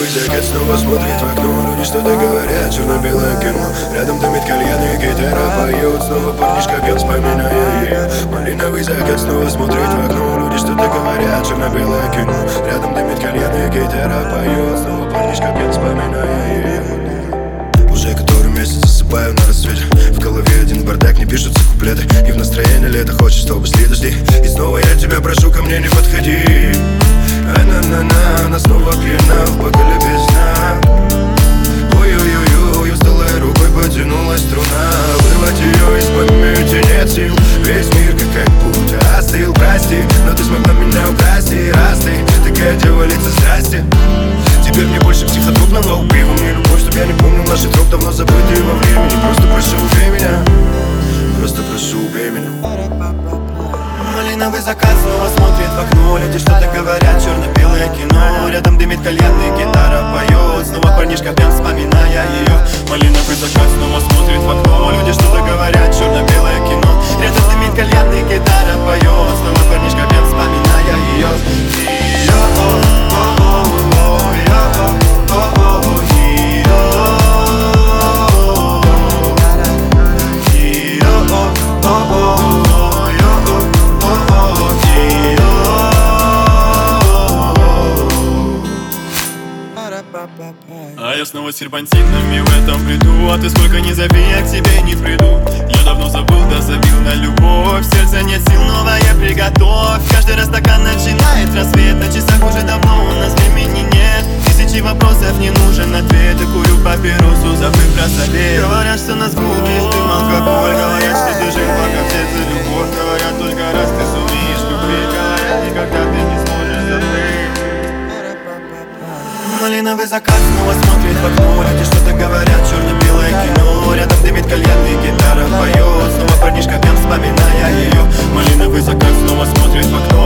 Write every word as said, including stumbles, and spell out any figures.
закат снова смотрит в окно. Люди что-то говорят, черно-белое кино. Рядом дымит кальян и гитара поет. Снова парнишка пьет, вспоминая ее. Малиновый закат снова смотрит в окно. Люди что-то говорят, черно-белое кино. Рядом дымит кальян и гитара поет. Снова парнишка пьет, вспоминая ее. Уже который месяц засыпаю на рассвете. В голове один бардак, не пишутся куплеты. И в настроении лето хочет, чтобы шли дожди. И снова я тебя прошу, ко мне не подходи. А-на-на-на, она снова пьяна, в бокале без дна. Ой-ой-ой-ой, усталой рукой потянулась струна. Вырвать ее из памяти нет сил. Весь мир как как будто остыл, прости. Но ты смогла меня украсть, и раз ты такая дева, лица страсти. Теперь мне больше психотропного убива. Мне любовь, чтоб я не помнил наши троп, давно забытые во времени. Просто прошу, убей меня. Просто прошу, убей меня. Малиновый закат снова смотрит в окно. Люди что-то говорят, черно-белое кино. Рядом дымит кальян и гитара поет. Снова парнишка пьян, вспоминая ее. Малиновый закат снова смотрит в окно. Люди что-то говорят, черно-белое кино. Рядом дымит кальян и гитара поет. Снова парнишка пьян, вспоминая ее. А я снова серпантинами в этом бреду. А ты сколько ни зови, я к тебе не приду. Я давно забыл, да забил на любовь. В сердце нет сил, новое приготовь. Каждый раз стакан начинает рассвет. На часах уже давно у нас времени нет. Тысячи вопросов, не нужен ответ. И курю папиросу, забыв про совет. Говорят, что нас губит дым, алкоголь. Говорят, что ты жил, пока в сердце любовь. Говорят, только раз ты сумеешь любить. Говорят, никогда ты не сможешь забыть. Малиновый закат снова смотрит в окно. Люди что-то говорят, черно-белое кино. Рядом дымит кальян и гитара поет. Снова парнишка пьян, вспоминая ее. Малиновый закат снова смотрит в окно.